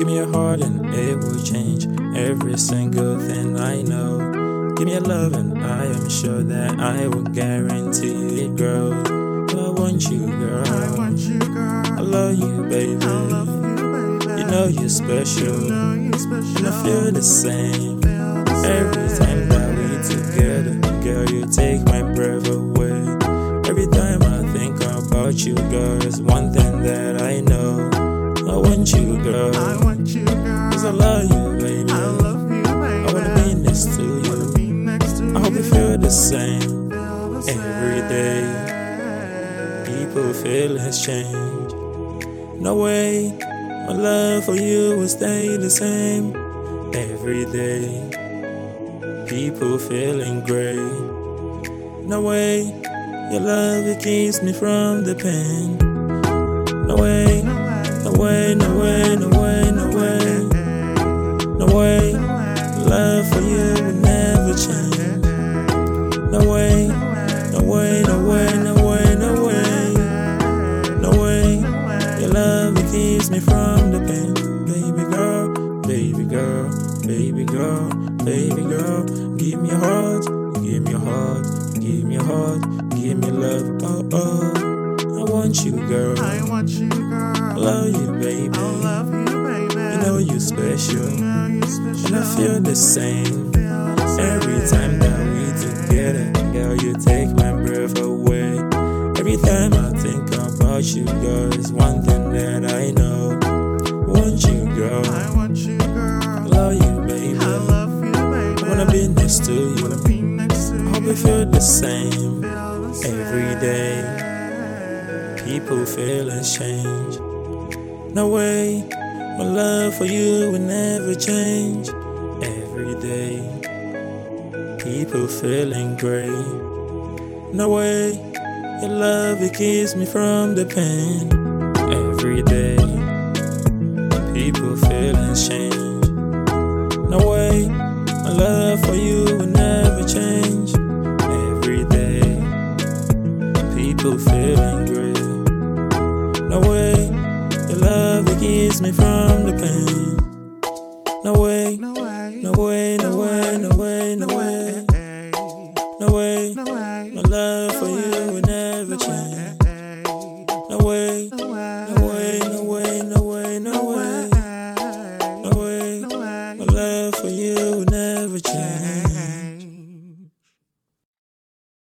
Give me your heart and it will change every single thing I know. Give me your love and I am sure that I will guarantee it grows. I want you, girl. I love you, baby. You know you're special, and I feel the same. Every time that we together, girl, you take my breath away. Every time I think about you, girl, it's one thing that I know. I want you, girl. Cause I love you, baby. I wanna be next to you. I hope you feel the same. Every day, people feelings change. No way, my love for you will stay the same. Every day, people feeling great. No way, your love it keeps me from the pain. No way, no way, no way, no way, no way. No way, love for you will never change. No way, no way, no way, no way, no way. No way, your love it keeps me from the pain. Baby girl, baby girl, baby girl, baby girl. Give me your heart, give me your heart, give me your heart, give me love. Oh, oh, I want you, girl. I love you, baby. You know you're special, and I feel the same. Every time that we together, girl, you take my breath away. Every time I think about you, girl, it's one thing that I know. Want you, girl. I love you, baby. I wanna be next to you. I hope you feel the same. Every day, people feelings change. No way, my love for you will never change. Every day, people feeling great. No way, your love it keeps me from the pain. Every day, people feelings change. No way, my love for you will never change. Every day, people feeling great. No way, your love it keeps me from the pain. No way, no way, no way.